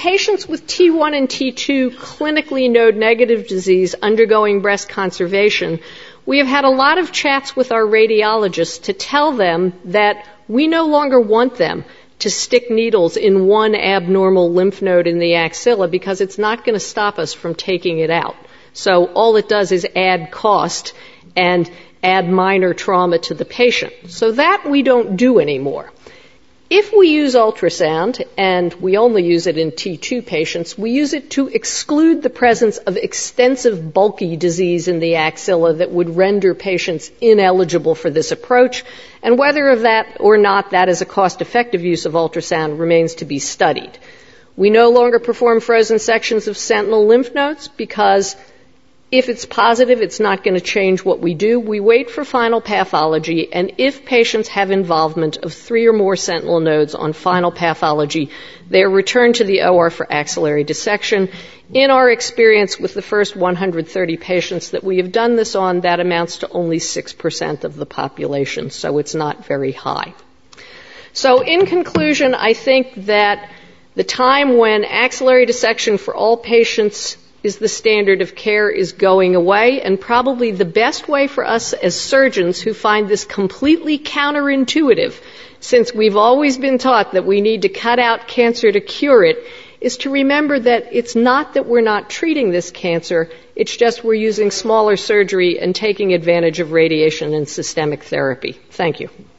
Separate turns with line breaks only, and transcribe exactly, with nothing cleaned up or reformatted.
patients with T one and T two clinically node-negative disease undergoing breast conservation, we have had a lot of chats with our radiologists to tell them that we no longer want them to stick needles in one abnormal lymph node in the axilla because it's not going to stop us from taking it out. So all it does is add cost and add minor trauma to the patient. So that we don't do anymore. If we use ultrasound, and we only use it in T two patients, we use it to exclude the presence of extensive bulky disease in the axilla that would render patients ineligible for this approach, and whether of that or not that is a cost-effective use of ultrasound remains to be studied. We no longer perform frozen sections of sentinel lymph nodes because if it's positive, it's not going to change what we do. We wait for final pathology, and if patients have involvement of three or more sentinel nodes on final pathology, they are returned to the O R for axillary dissection. In our experience with the first one hundred thirty patients that we have done this on, that amounts to only six percent of the population, so it's not very high. So in conclusion, I think that the time when axillary dissection for all patients is the standard of care is going away, and probably the best way for us as surgeons who find this completely counterintuitive, since we've always been taught that we need to cut out cancer to cure it, is to remember that it's not that we're not treating this cancer, it's just we're using smaller surgery and taking advantage of radiation and systemic therapy. Thank you.